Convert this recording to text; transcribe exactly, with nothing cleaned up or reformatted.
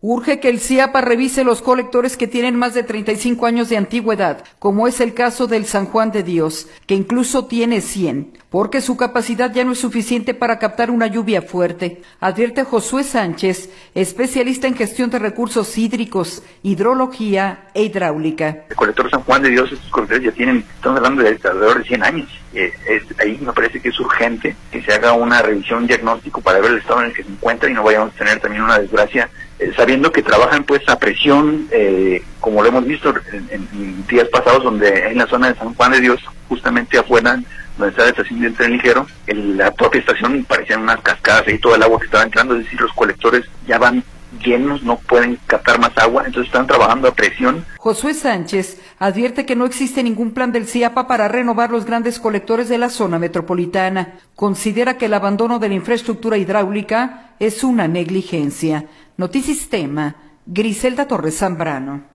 Urge que el CIAPA revise los colectores que tienen más de treinta y cinco años de antigüedad, como es el caso del San Juan de Dios, que incluso tiene cien, porque su capacidad ya no es suficiente para captar una lluvia fuerte, advierte Josué Sánchez, especialista en gestión de recursos hídricos, hidrología e hidráulica. El colector San Juan de Dios, estos colectores ya tienen, estamos hablando de alrededor de cien años. Eh, es, ahí me parece que es urgente que se haga una revisión diagnóstico para ver el estado en el que se encuentra y no vayamos a tener también una desgracia, eh, sabiendo que trabajan pues a presión, eh, como lo hemos visto en, en días pasados, donde en la zona de San Juan de Dios, justamente afuera, donde está la estación del tren ligero, en la propia estación parecían unas cascadas, ahí todo el agua que estaba entrando, es decir, los colectores ya van llenos, no pueden captar más agua, entonces están trabajando a presión. Josué Sánchez advierte que no existe ningún plan del CIAPA para renovar los grandes colectores de la zona metropolitana. Considera que el abandono de la infraestructura hidráulica es una negligencia. Notisistema, Griselda Torres Zambrano.